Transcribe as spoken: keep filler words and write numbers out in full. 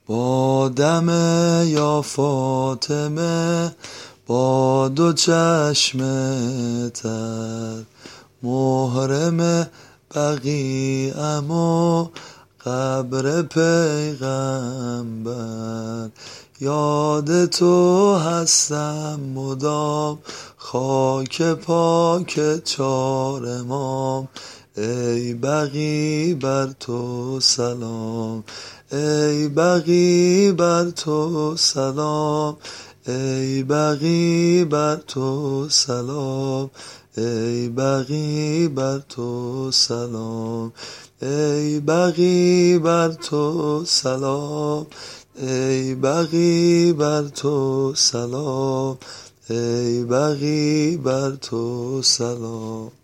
با دم یا فاطمه با دو چشم تر، محرم بقیعم و قبر پیغمبر. یاد تو هستم مدام، خاک پاک چار امام. ای بقی بر تو سلام، ای بقی بر تو سلام، ای بقی بر تو سلام، ای بقی بر تو سلام، ای بقی بر تو سلام، ای بقی بر تو سلام، ای بقی بر تو سلام.